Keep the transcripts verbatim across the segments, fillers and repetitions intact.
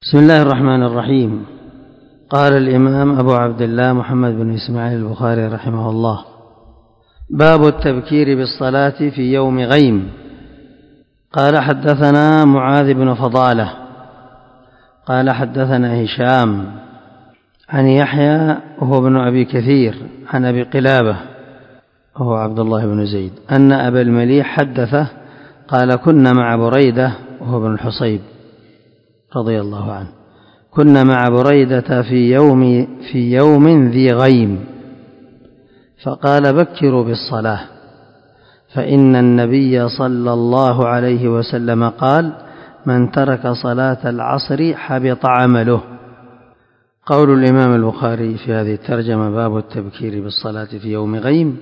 بسم الله الرحمن الرحيم. قال الإمام أبو عبد الله محمد بن إسماعيل البخاري رحمه الله: باب التبكير بالصلاة في يوم غيم. قال حدثنا معاذ بن فضالة قال حدثنا هشام عن يحيى وهو ابن أبي كثير عن أبي قلابة وهو عبد الله بن زيد أن أبا المليح حدثه قال: كنا مع بريدة وهو ابن الحصيب رضي الله عنه كنا مع بريدة في يوم, في يوم ذي غيم، فقال: بكروا بالصلاة، فإن النبي صلى الله عليه وسلم قال: من ترك صلاة العصر حبط عمله. قول الإمام البخاري في هذه الترجمة: باب التبكير بالصلاة في يوم غيم،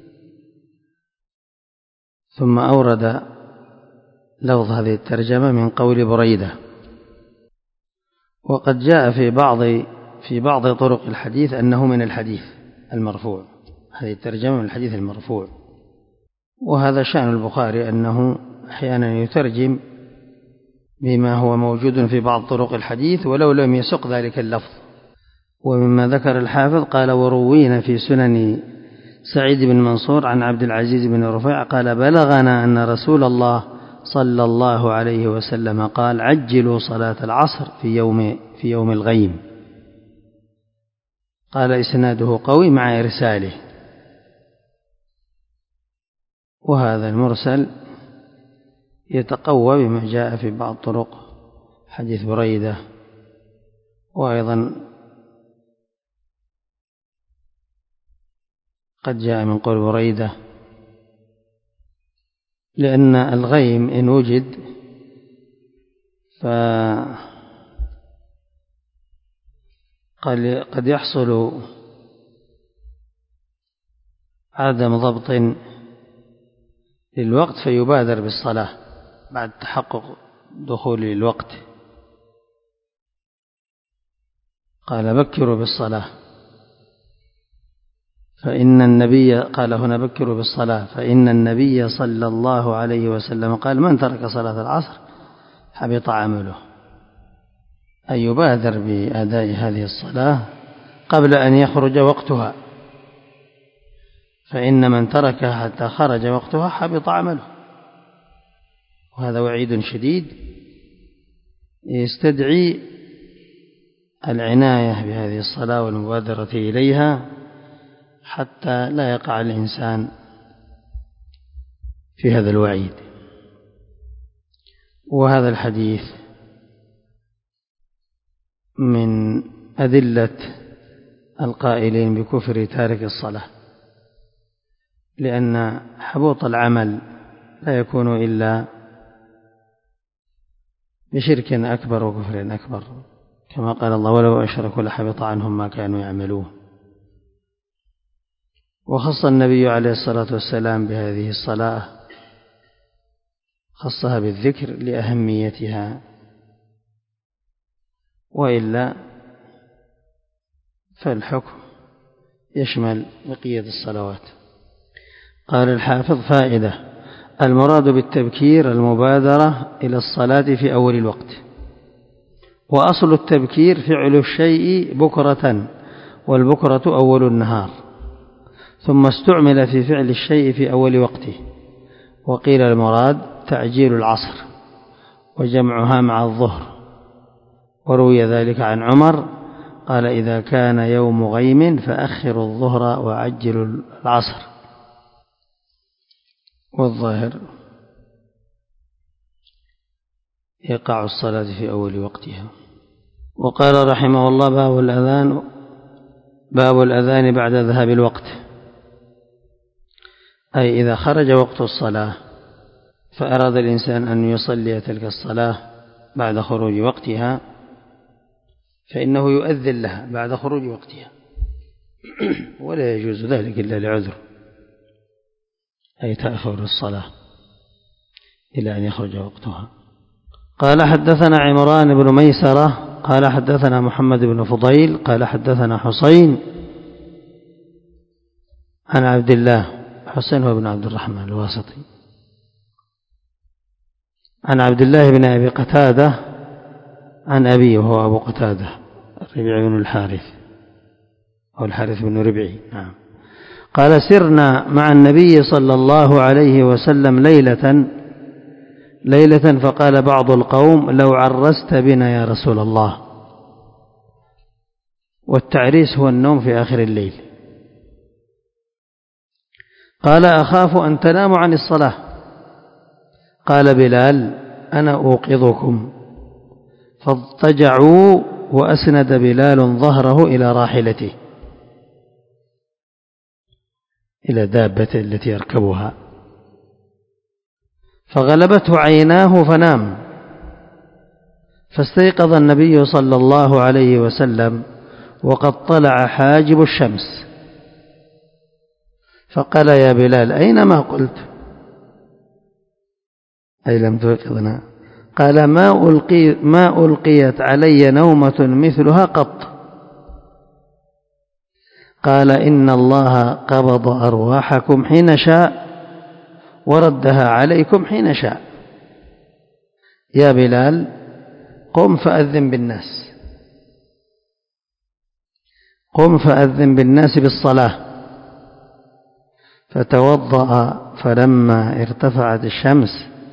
ثم أورد لفظ هذه الترجمة من قول بريدة. وقد جاء في بعض في بعض طرق الحديث أنه من الحديث المرفوع، هذه الترجمة من الحديث المرفوع، وهذا شأن البخاري أنه أحيانا يترجم بما هو موجود في بعض طرق الحديث ولو لم يسق ذلك اللفظ. ومما ذكر الحافظ قال: وروينا في سنن سعيد بن منصور عن عبد العزيز بن رفيع قال: بلغنا أن رسول الله صلى الله عليه وسلم قال: عجلوا صلاة العصر في يوم, في يوم الغيم. قال: إسناده قوي مع إرساله، وهذا المرسل يتقوى بما جاء في بعض طرق حديث بريدة، وأيضا قد جاء من قول بريدة، لأن الغيم إن وجد فقد يحصل عدم ضبط للوقت فيبادر بالصلاة بعد تحقق دخول الوقت. قال: بكروا بالصلاة، فإن النبي قال هنا: بكروا بالصلاة، فإن النبي صلى الله عليه وسلم قال: من ترك صلاة العصر حبط عمله، أن يبادر بأداء هذه الصلاة قبل أن يخرج وقتها، فإن من تركها حتى خرج وقتها حبط عمله. وهذا وعيد شديد يستدعي العناية بهذه الصلاة والمبادرة إليها حتى لا يقع الإنسان في هذا الوعيد. وهذا الحديث من أدلة القائلين بكفر تارك الصلاة، لأن حبوط العمل لا يكون إلا بشرك أكبر وكفر أكبر، كما قال الله: ولو أشركوا لحبط عنهم ما كانوا يعملون. وخص النبي عليه الصلاة والسلام بهذه الصلاة، خصها بالذكر لأهميتها، وإلا فالحكم يشمل بقية الصلوات. قال الحافظ: فائدة: المراد بالتبكير المبادرة إلى الصلاة في أول الوقت، وأصل التبكير فعل الشيء بكرة، والبكرة أول النهار، ثم استعمل في فعل الشيء في أول وقته. وقيل المراد تعجيل العصر وجمعها مع الظهر، وروي ذلك عن عمر قال: إذا كان يوم غيم فأخروا الظهر وعجلوا العصر. والظاهر يقع الصلاة في أول وقتها. وقال رحمه الله: باب الأذان باب الأذان بعد ذهاب الوقت، أي إذا خرج وقت الصلاة فأراد الإنسان أن يصلي تلك الصلاة بعد خروج وقتها، فإنه يؤذن لها بعد خروج وقتها، ولا يجوز ذلك إلا لعذر، أي تأخر الصلاة إلى أن يخرج وقتها. قال: حدثنا عمران بن ميسرة قال حدثنا محمد بن فضيل قال حدثنا حسين عن عبد الله، حسين هو بن عبد الرحمن الواسطي، عن عبد الله بن أبي قتادة عن أبي وهو أبو قتادة ربيع بن الحارث أو الحارث بن ربعي. نعم. قال سرنا مع النبي صلى الله عليه وسلم ليلة ليلة فقال بعض القوم لو عرست بنا يا رسول الله. والتعريس هو النوم في آخر الليل. قال أخاف أن تناموا عن الصلاة. قال بلال أنا أوقظكم. فاضطجعوا وأسند بلال ظهره إلى راحلته إلى دابته التي يركبها فغلبته عيناه فنام. فاستيقظ النبي صلى الله عليه وسلم وقد طلع حاجب الشمس فقال يا بلال أين ما قلت؟ أي لم توقظنا. قال ما ألقي ما ألقيت علي نومة مثلها قط. قال إن الله قبض أرواحكم حين شاء وردها عليكم حين شاء. يا بلال قم فأذن بالناس قم فأذن بالناس بالصلاة. فتوضأ فلما ارتفعت الشمس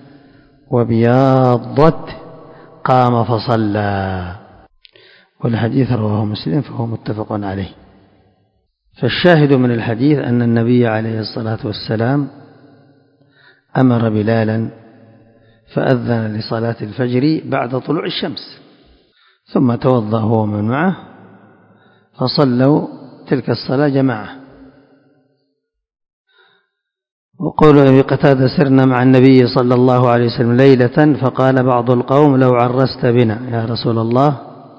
وبياضت قام فصلى. والحديث رواه مسلم فهو متفق عليه. فالشاهد من الحديث أن النبي عليه الصلاة والسلام أمر بلالا فأذن لصلاة الفجر بعد طلوع الشمس ثم توضأ هو ومن معه فصلوا تلك الصلاة جماعة. وقول أبي قتادة سرنا مع النبي صلى الله عليه وسلم ليلة فقال بعض القوم لو عرست بنا يا رسول الله،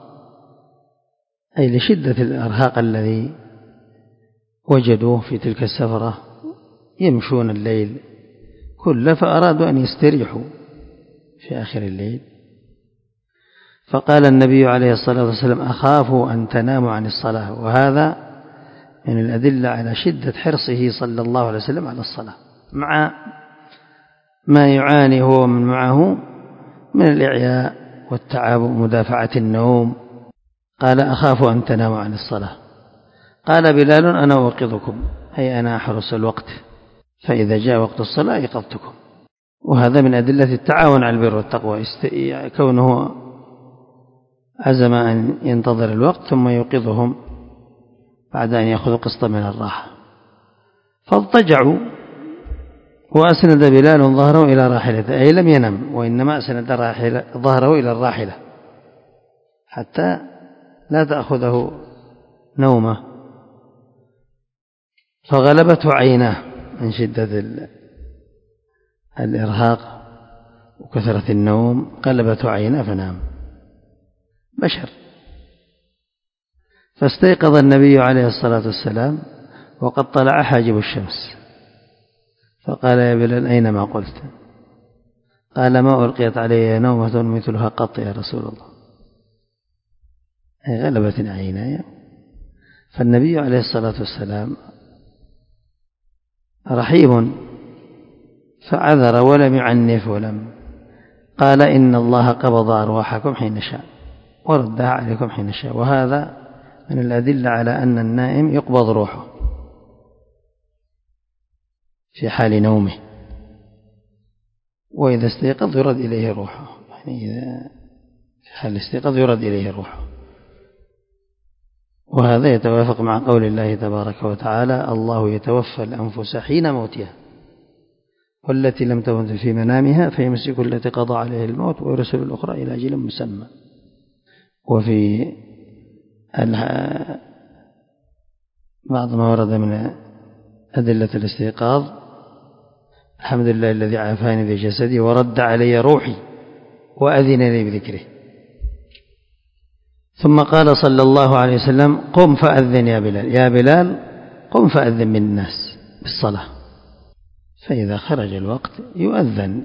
أي لشدة الإرهاق الذي وجدوه في تلك السفرة يمشون الليل كله فأرادوا أن يستريحوا في آخر الليل. فقال النبي عليه الصلاة والسلام أخاف أن تناموا عن الصلاة. وهذا من الأدلة على شدة حرصه صلى الله عليه وسلم على الصلاة مع ما يعاني هو من معه من الإعياء والتعب ومدافعة النوم. قال أخاف أن تناموا عن الصلاة. قال بلال أنا أوقظكم، أي أنا أحرس الوقت، فإذا جاء وقت الصلاة أيقظتكم. وهذا من أدلة التعاون على البر والتقوى، كونه عزم أن ينتظر الوقت ثم يوقظهم بعد أن يأخذوا قسطا من الراحة. فاضطجعوا وأسند بلال ظهره إلى راحلته، أي لم ينم وإنما أسند ظهره إلى الراحلة حتى لا تأخذه نومه. فغلبته عيناه من شدة الإرهاق وكثرة النوم، غلبته عيناه فنام. بشر. فاستيقظ النبي عليه الصلاة والسلام وقد طلع حاجب الشمس فقال يا بلال أين ما قلت؟ قال ما ألقيت علي نومة مثلها قط يا رسول الله، أي غلبت عيناي. فالنبي عليه الصلاة والسلام رحيم فعذر ولم يعنف ولم قال إن الله قبض أرواحكم حين شاء وردها عليكم حين شاء. وهذا من الأدلة على أن النائم يقبض روحه في حال نومه، وإذا استيقظ يرد إليه روحه، يعني إذا في حال الاستيقاظ يرد إليه روحه. وهذا يتوافق مع قول الله تبارك وتعالى الله يتوفى الأنفس حين موتها والتي لم تمت في منامها فيمسك التي قضى عليه الموت ويرسل الأخرى إلى أجل مسمى. وفي بعض ما ورد من أدلة الاستيقاظ الحمد لله الذي عافاني بجسدي ورد علي روحي وأذن لي بذكره. ثم قال صلى الله عليه وسلم قم فأذن يا بلال، يا بلال قم فأذن بالناس بالصلاة. فإذا خرج الوقت يؤذن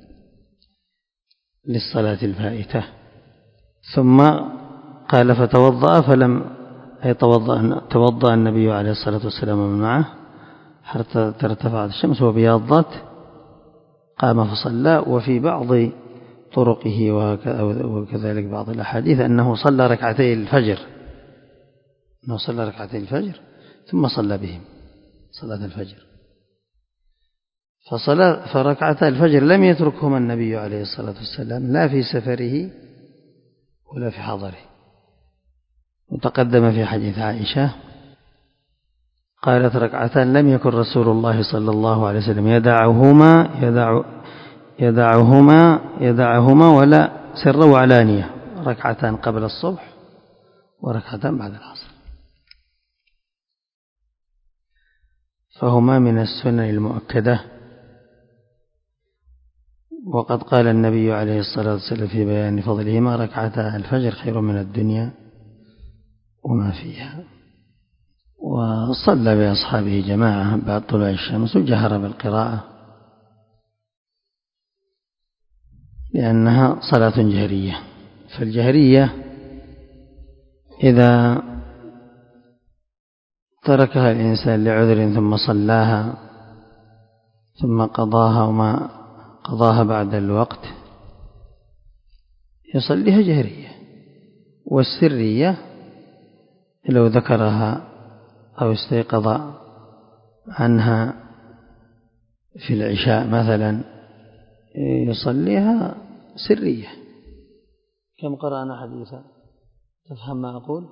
للصلاة الفائتة. ثم قال فتوضأ فلم أي توضأ, توضأ النبي عليه الصلاة والسلام ومن معه حتى ترتفعت الشمس وبياضت قام فصلى. وفي بعض طرقه وكذلك بعض الأحاديث أنه صلى ركعتي الفجر أنه صلى ركعتي الفجر ثم صلى بهم صلاة الفجر. فصلاة فركعتا الفجر لم يتركهما النبي عليه الصلاة والسلام لا في سفره ولا في حضره. وتقدم في حديث عائشة قالت ركعتان لم يكن رسول الله صلى الله عليه وسلم يدعهما يدع يدعهما يدعهما ولا سرا وعلانية، ركعتان قبل الصبح وركعتان بعد العصر، فهما من السنن المؤكدة. وقد قال النبي عليه الصلاة والسلام في بيان فضلهما ركعتا الفجر خير من الدنيا وما فيها. وصلى بأصحابه جماعة بعد طلوع الشمس وجهر بالقراءة لأنها صلاة جهرية. فالجهرية إذا تركها الإنسان لعذر ثم صلاها ثم قضاها وما قضاها بعد الوقت يصليها جهرية. والسرية لو ذكرها أو استيقظ عنها في العشاء مثلا يصليها سرية. كم قرأنا حديثا تفهم ما أقول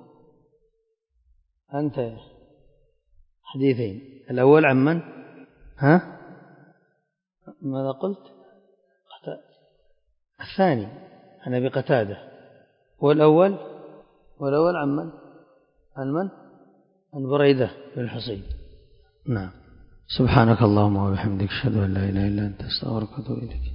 أنت؟ حديثين، الأول عن من؟ ها ماذا قلت؟ الثاني عن أبي قتادة، والأول والأول عن من؟ عن من؟ عن بريدة بن الحصين. نعم. سبحانك اللهم وبحمدك أشهد أن لا إله إلا أنت أستغفرك وأتوب إليك.